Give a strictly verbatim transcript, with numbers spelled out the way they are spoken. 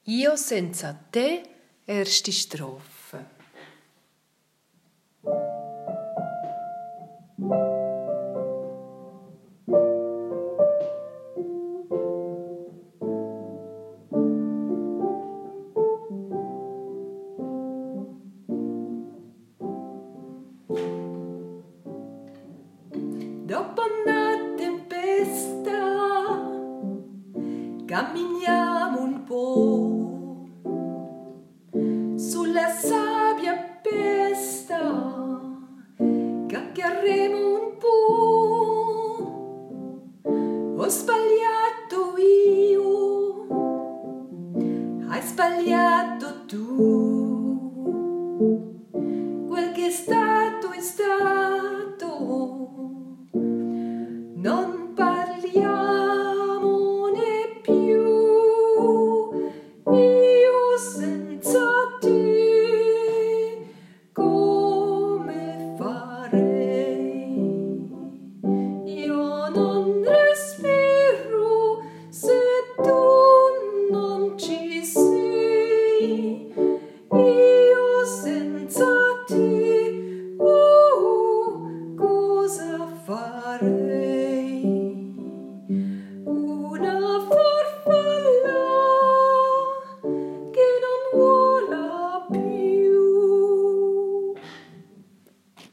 Io senza te, erste Strophe. Dopo una tempesta camminiamo un po', sulla sabbia pesta chiacchieremo un po'. Ho sbagliato io, hai sbagliato tu.